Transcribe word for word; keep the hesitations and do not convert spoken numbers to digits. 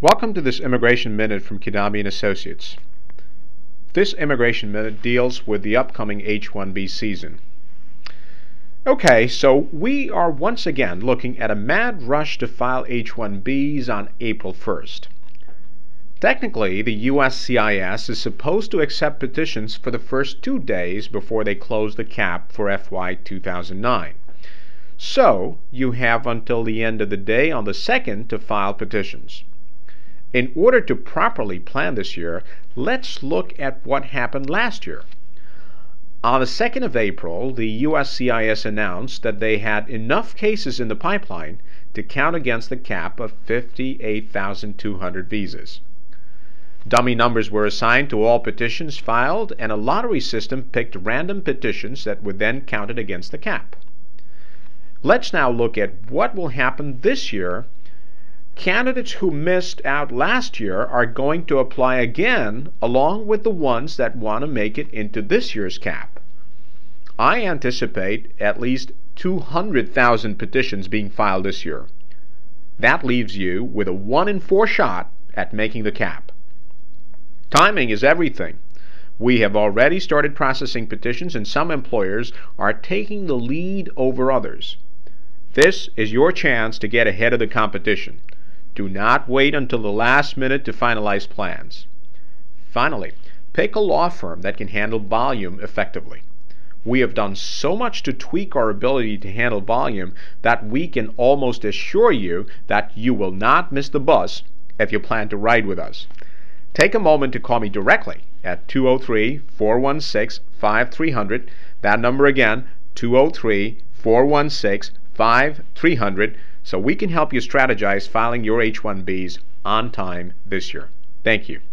Welcome to this Immigration Minute from Kidami and Associates. This Immigration Minute deals with the upcoming H one B season. Okay, so we are once again looking at a mad rush to file H one Bs on April first. Technically, the U S C I S is supposed to accept petitions for the first two days before they close the cap for F Y two thousand nine. So, you have until the end of the day on the second to file petitions. In order to properly plan this year, let's look at what happened last year. On the second of April, the U S C I S announced that they had enough cases in the pipeline to count against the cap of fifty-eight thousand two hundred visas. Dummy numbers were assigned to all petitions filed, and a lottery system picked random petitions that were then counted against the cap. Let's now look at what will happen this year. Candidates who missed out last year are going to apply again, along with the ones that want to make it into this year's cap. I anticipate at least two hundred thousand petitions being filed this year. That leaves you with a one in four shot at making the cap. Timing is everything. We have already started processing petitions, and some employers are taking the lead over others. This is your chance to get ahead of the competition. Do not wait until the last minute to finalize plans. Finally, pick a law firm that can handle volume effectively. We have done so much to tweak our ability to handle volume that we can almost assure you that you will not miss the bus if you plan to ride with us. Take a moment to call me directly at two oh three, four one six, five three zero zero. That number again, two oh three, four one six, five three zero zero, so we can help you strategize filing your H one Bs on time this year. Thank you.